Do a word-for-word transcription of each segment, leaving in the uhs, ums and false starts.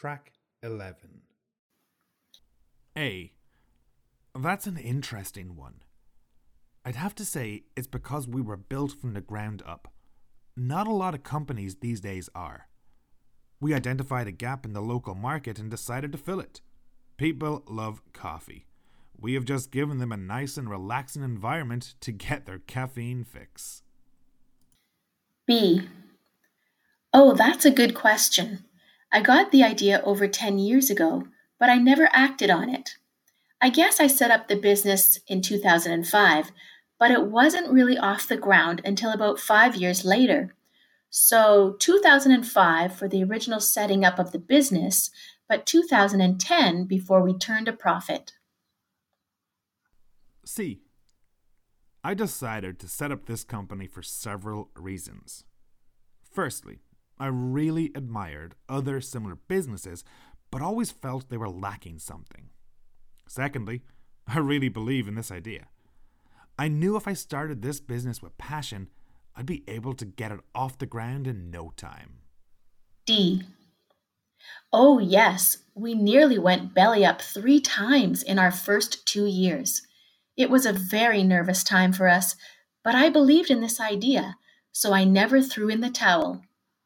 Track eleven. A. That's an interesting one. I'd have to say it's because we were built from the ground up. Not a lot of companies these days are. We identified a gap in the local market and decided to fill it. People love coffee. We have just given them a nice and relaxing environment to get their caffeine fix. B. Oh, that's a good question. I got the idea over ten years ago, but I never acted on it. I guess I set up the business in two thousand five, but it wasn't really off the ground until about five years later. So two thousand five for the original setting up of the business, but two thousand ten before we turned a profit. C. I decided to set up this company for several reasons. Firstly, I really admired other similar businesses, but always felt they were lacking something. Secondly, I really believe in this idea. I knew if I started this business with passion, I'd be able to get it off the ground in no time. D. Oh, yes, we nearly went belly up three times in our first two years. It was a very nervous time for us, but I believed in this idea, so I never threw in the towel.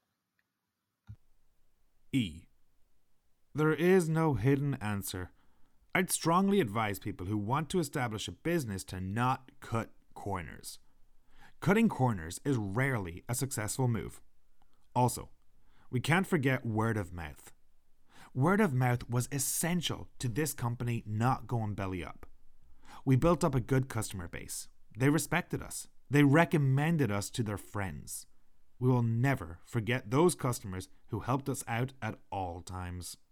E. There is no hidden answer. I'd strongly advise people who want to establish a business to not cut corners. Cutting corners is rarely a successful move. Also, we can't forget word of mouth. Word of mouth was essential to this company not going belly up. We built up a good customer base. They respected us. They recommended us to their friends. We will never forget those customers who helped us out at all times.